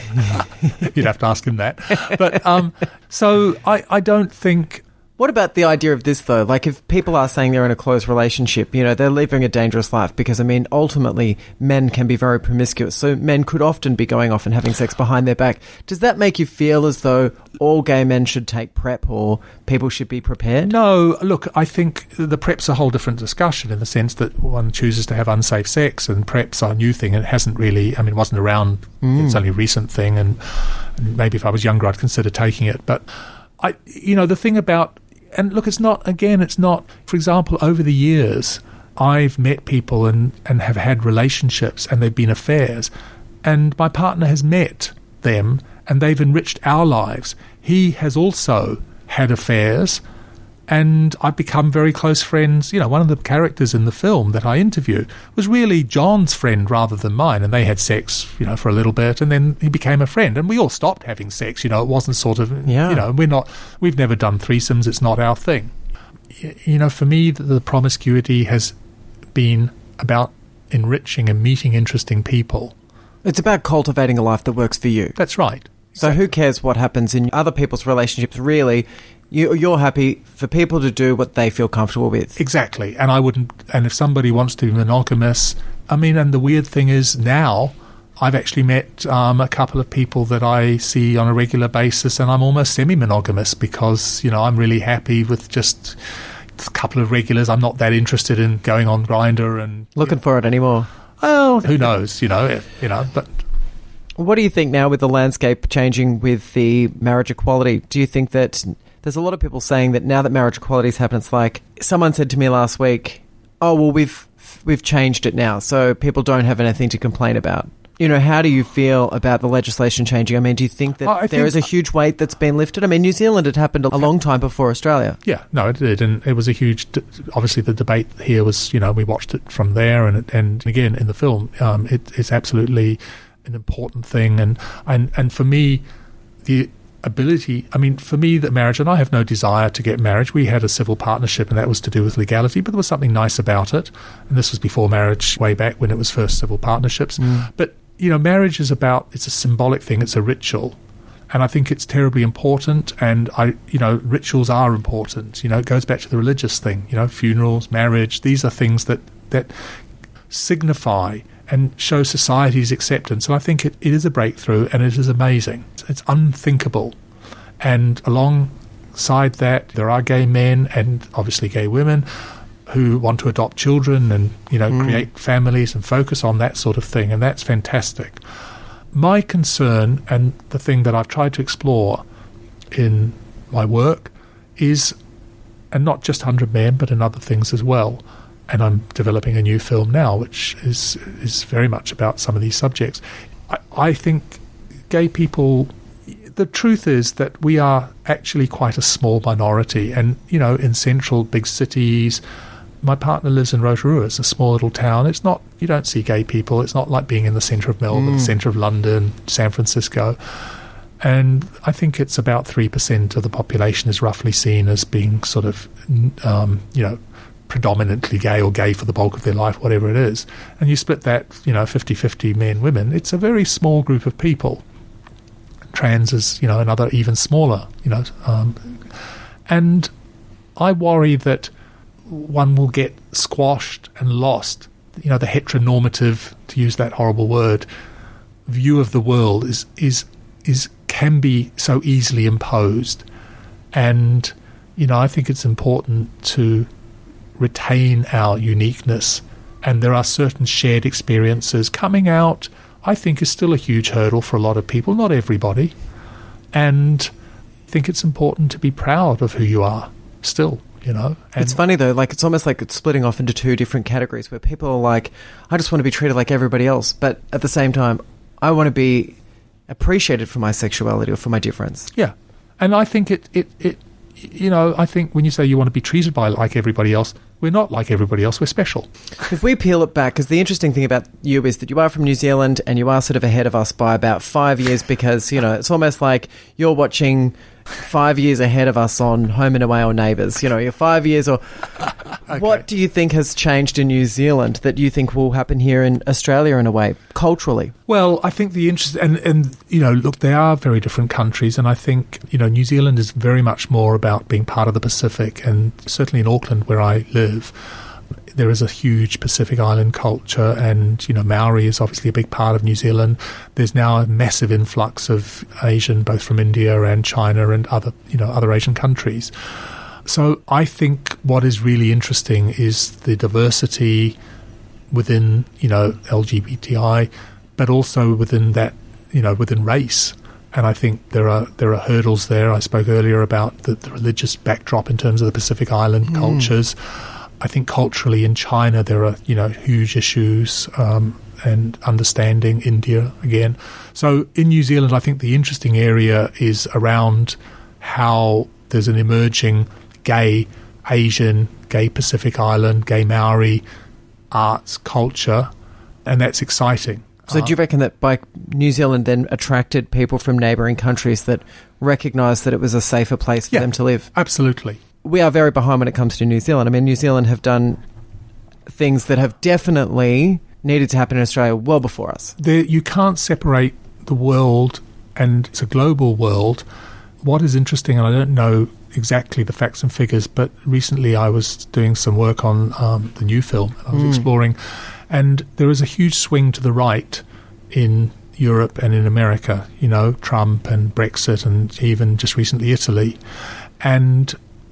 you'd have to ask him that. But um, so I, I don't think... What about the idea of this, though? Like, if people are saying they're in a close relationship, you know, they're living a dangerous life because, I mean, ultimately, men can be very promiscuous. So men could often be going off and having sex behind their back. Does that make you feel as though all gay men should take PrEP or people should be prepared? No, look, I think the PrEP's a whole different discussion in the sense that one chooses to have unsafe sex, and PrEP's a new thing. It hasn't really, I mean, it wasn't around. Mm. It's only a recent thing, and, and maybe if I was younger, I'd consider taking it. But, I, you know, the thing about... And look, it's not, again, it's not, for example, over the years, I've met people and, and have had relationships and they've been affairs, and my partner has met them and they've enriched our lives. He has also had affairs, and I've become very close friends. You know, one of the characters in the film that I interview was really John's friend rather than mine, and they had sex, you know, for a little bit, and then he became a friend, and we all stopped having sex. You know, it wasn't sort of, yeah. you know, we're not, we've never done threesomes. It's not our thing. You know, for me, the, the promiscuity has been about enriching and meeting interesting people. It's about cultivating a life that works for you. That's right. So who cares what happens in other people's relationships, really? You, you're happy for people to do what they feel comfortable with. Exactly. And I wouldn't, and if somebody wants to be monogamous, I mean, and the weird thing is now I've actually met um, a couple of people that I see on a regular basis, and I'm almost semi-monogamous because, you know, I'm really happy with just a couple of regulars. I'm not that interested in going on Grindr and... Looking you know, for it anymore. Well, who knows, you know, if, you know, but... What do you think now with the landscape changing with the marriage equality? Do you think that... There's a lot of people saying that now that marriage equality has happened, it's like someone said to me last week, oh, well, we've we've changed it now, so people don't have anything to complain about. You know, how do you feel about the legislation changing? I mean, do you think that oh, there think, is a huge weight that's been lifted? I mean, New Zealand had happened a long time before Australia. Yeah, no, it did, and it was a huge... Obviously, the debate here was, you know, we watched it from there, and and again, in the film, um, it, it's absolutely an important thing, and and, and for me, the... ability, I mean, for me, that marriage, and I have no desire to get married. We had a civil partnership, and that was to do with legality, but there was something nice about it. And this was before marriage, way back when it was first civil partnerships. Mm. But, you know, marriage is about, it's a symbolic thing, it's a ritual. And I think it's terribly important, and, I, you know, rituals are important. You know, it goes back to the religious thing, you know, funerals, marriage, these are things that, that signify and show society's acceptance. And I think it, it is a breakthrough, and it is amazing. It's, it's unthinkable. And alongside that, there are gay men and obviously gay women who want to adopt children and, you know, mm. create families and focus on that sort of thing, and that's fantastic. My concern, and the thing that I've tried to explore in my work, is, and not just one hundred men, but in other things as well, and I'm developing a new film now, which is is very much about some of these subjects. I, I think gay people, the truth is that we are actually quite a small minority. And, you know, in central big cities, my partner lives in Rotorua. It's a small little town. It's not, you don't see gay people. It's not like being in the centre of Melbourne, mm. the centre of London, San Francisco. And I think it's about three percent of the population is roughly seen as being sort of, um, you know, predominantly gay or gay for the bulk of their life, whatever it is. And you split that, you know, fifty-fifty men, women, it's a very small group of people. Trans is, you know, another even smaller, you know. Um, and I worry that one will get squashed and lost. You know, the heteronormative, to use that horrible word, view of the world is is is can be so easily imposed. And, you know, I think it's important to retain our uniqueness. And there are certain shared experiences. Coming out, I think, is still a huge hurdle for a lot of people, not everybody. And I think it's important to be proud of who you are still, you know. And it's funny, though, like it's almost like it's splitting off into two different categories where people are like, I just want to be treated like everybody else. But at the same time, I want to be appreciated for my sexuality or for my difference. Yeah. And I think it, it, it you know, I think when you say you want to be treated by like everybody else, we're not like everybody else, we're special. If we peel it back, because the interesting thing about you is that you are from New Zealand and you are sort of ahead of us by about five years because, you know, it's almost like you're watching five years ahead of us on Home and Away or Neighbours. You know, you're five years or... Okay. What do you think has changed in New Zealand that you think will happen here in Australia in a way, culturally? Well, I think the interest... And, and, you know, look, they are very different countries, and I think, you know, New Zealand is very much more about being part of the Pacific, and certainly in Auckland, where I live, there is a huge Pacific Island culture, and, you know, Maori is obviously a big part of New Zealand. There's now a massive influx of Asian, both from India and China and other, you know, other Asian countries. So I think what is really interesting is the diversity within, you know, L G B T I, but also within that, you know, within race. And I think there are there are hurdles there. I spoke earlier about the, the religious backdrop in terms of the Pacific Island mm. cultures. I think culturally in China there are, you know, huge issues um, and understanding India again. So in New Zealand, I think the interesting area is around how there's an emerging gay Asian, gay Pacific Island, gay Maori arts culture, and that's exciting. So do you reckon that by New Zealand then attracted people from neighbouring countries that recognised that it was a safer place for yeah, them to live? Absolutely. We are very behind when it comes to New Zealand. I mean, New Zealand have done things that have definitely needed to happen in Australia well before us. There, you can't separate the world, and it's a global world. What is interesting, and I don't know exactly the facts and figures, but recently I was doing some work on um, the new film, and I was mm. exploring, and there is a huge swing to the right in Europe and in America, you know, Trump and Brexit and even just recently Italy. And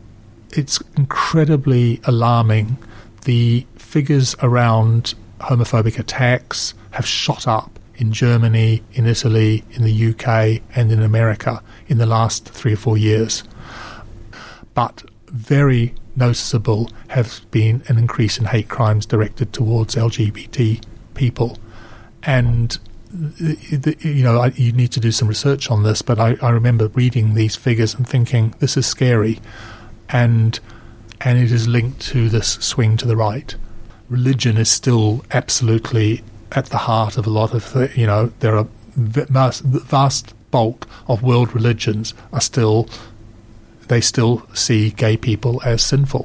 it's incredibly alarming. The figures around homophobic attacks have shot up in Germany, in Italy, in the U K and in America in the last three or four years. But very noticeable has been an increase in hate crimes directed towards L G B T people. And, you know, I, you need to do some research on this, but I, I remember reading these figures and thinking, this is scary. And, and it is linked to this swing to the right. Religion is still absolutely at the heart of a lot of, the, you know, there are vast, vast bulk of world religions are still, they still see gay people as sinful.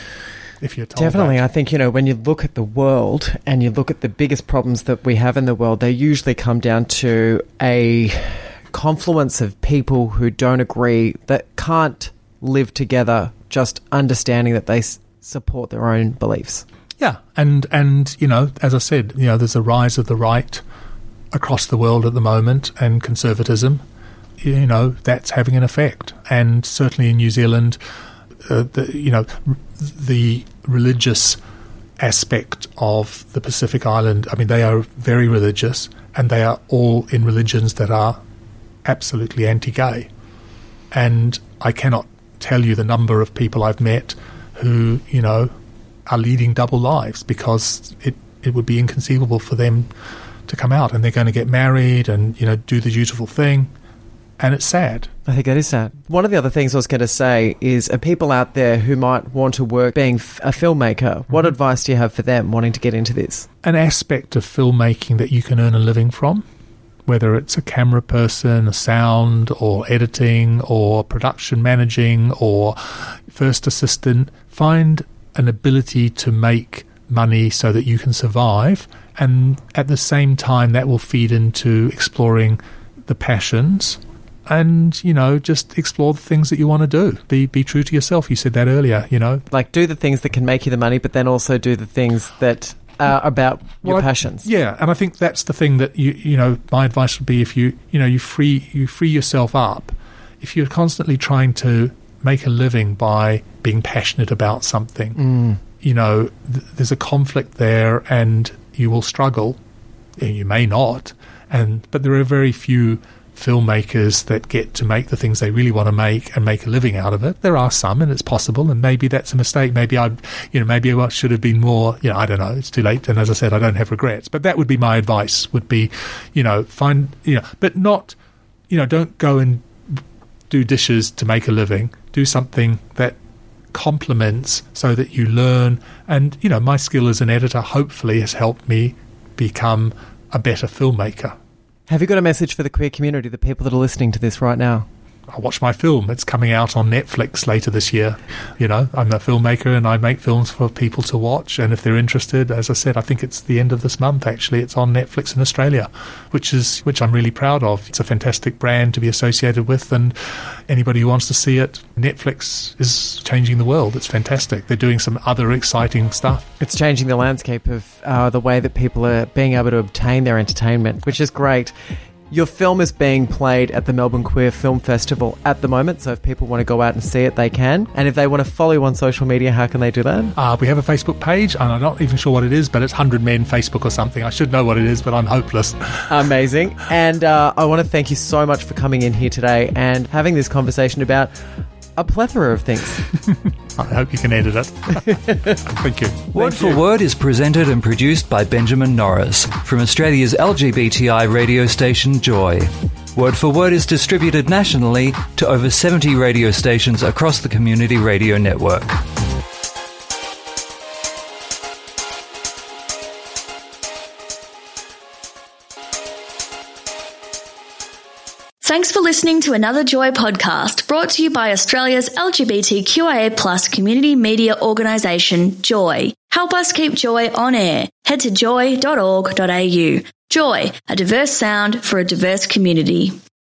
If you're told Definitely. that. I think, you know, when you look at the world and you look at the biggest problems that we have in the world, they usually come down to a confluence of people who don't agree, that can't live together, just understanding that they s- support their own beliefs. Yeah, and, and, you know, as I said, you know, there's a rise of the right across the world at the moment, and conservatism, you know, that's having an effect. And certainly in New Zealand, uh, the, you know, r- the religious aspect of the Pacific Island, I mean, they are very religious, and they are all in religions that are absolutely anti-gay. And I cannot tell you the number of people I've met who, you know, are leading double lives because it, it would be inconceivable for them to come out, and they're going to get married and, you know, do the dutiful thing, and it's sad. I think that is sad. One of the other things I was going to say is, are people out there who might want to work being f- a filmmaker, mm-hmm. what advice do you have for them wanting to get into this? An aspect of filmmaking that you can earn a living from, whether it's a camera person, a sound, or editing, or production managing, or first assistant, find an ability to make money so that you can survive, and at the same time that will feed into exploring the passions, and, you know, just explore the things that you want to do. Be be true to yourself. You said that earlier, you know. Like, do the things that can make you the money, but then also do the things that uh, about well, your I, passions. Yeah, and I think that's the thing that you you know my advice would be if you you know you free you free yourself up. If you're constantly trying to make a living by being passionate about something, mm. you know th- there's a conflict there, and you will struggle. You may not, and but there are very few filmmakers that get to make the things they really want to make and make a living out of it. There are some, and it's possible, and maybe that's a mistake. Maybe I, you know, maybe I should have been more, you know, I don't know, it's too late. And as I said, I don't have regrets, but that would be my advice, would be, you know, find, you know, but not, you know, don't go and do dishes to make a living. Do something that complements so that you learn. And, you know, my skill as an editor hopefully has helped me become a better filmmaker. Have you got a message for the queer community, the people that are listening to this right now? I watch my film. It's coming out on Netflix later this year. You know, I'm a filmmaker and I make films for people to watch. And if they're interested, as I said, I think it's the end of this month, actually. It's on Netflix in Australia, which is which I'm really proud of. It's a fantastic brand to be associated with. And anybody who wants to see it, Netflix is changing the world. It's fantastic. They're doing some other exciting stuff. It's changing the landscape of uh, the way that people are being able to obtain their entertainment, which is great. Your film is being played at the Melbourne Queer Film Festival at the moment, so if people want to go out and see it, they can. And if they want to follow you on social media, how can they do that? Uh, we have a Facebook page, and I'm not even sure what it is, but it's one hundred men Facebook or something. I should know what it is, but I'm hopeless. Amazing. And uh, I want to thank you so much for coming in here today and having this conversation about a plethora of things. I hope you can edit it. Thank you. Word Thank for you. Word is presented and produced by Benjamin Norris from Australia's L G B T I radio station Joy. Word for Word is distributed nationally to over seventy radio stations across the Community Radio Network. Thanks for listening to another Joy podcast brought to you by Australia's L G B T Q I A plus community media organisation, Joy. Help us keep Joy on air. Head to joy dot org dot a u. Joy, a diverse sound for a diverse community.